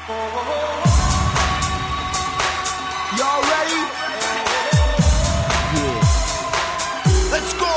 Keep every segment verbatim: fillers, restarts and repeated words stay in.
Y'all ready? Yeah. Let's go!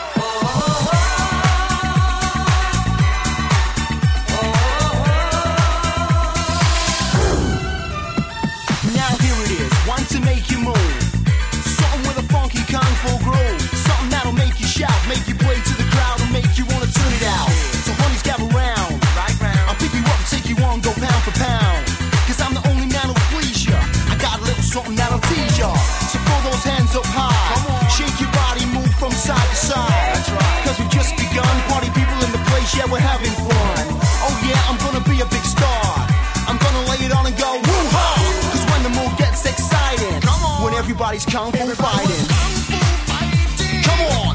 Now here it is, one to make you move. Something with a funky kung fu groove. Something that'll make you shout, make you play to the crowd, and make you wanna turn it out. So honeys, gather round. I'll pick you up and take you on, go pound for pound. Cause I'm the only man who'll please ya. I got a little something that'll tease ya. So throw those hands up high. Shake your body, move from side to side. Cause we've just begun. Party people in the place, yeah, we're having fun. Oh yeah, I'm gonna be a big star. I'm gonna lay it on and go woo-ha. Cause when the mood gets exciting, when everybody's kung fu fighting. Come on.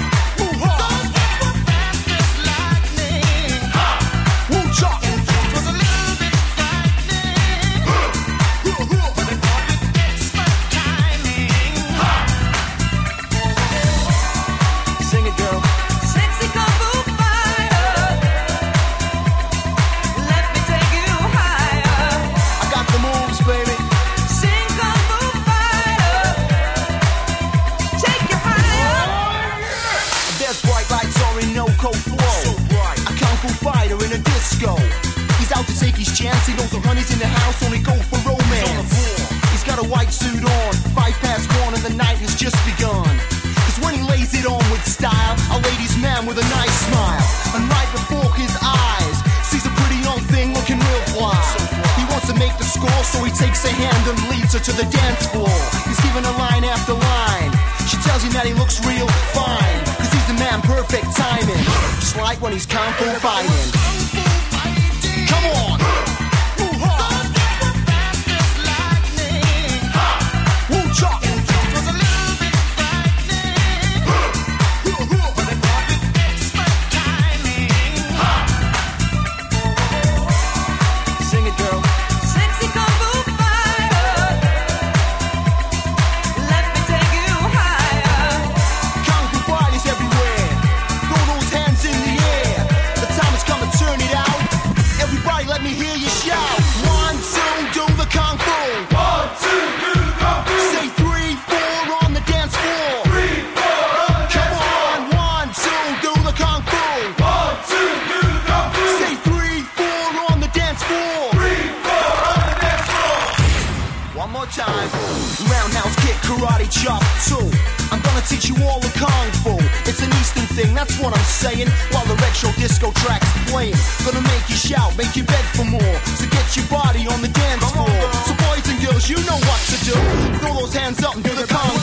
Out to take his chance, he knows the honeys in the house only go for romance. He's got a white suit on, five past one and the night has just begun. Cause when he lays it on with style, a ladies' man with a nice smile. And right before his eyes, sees a pretty young thing looking real fly. He wants to make the score, so he takes her hand and leads her to the dance floor. He's giving her line after line. She tells him that he looks real fine, cause he's the man, perfect timing. Just like when he's kung fu fighting. Come on! Time. Roundhouse kick, karate chop, too. I'm gonna teach you all the kung fu. It's an Eastern thing, that's what I'm saying. While the retro disco track's playing, gonna make you shout, make you beg for more. So get your body on the dance floor. So boys and girls, you know what to do. Throw those hands up and do the kung fu.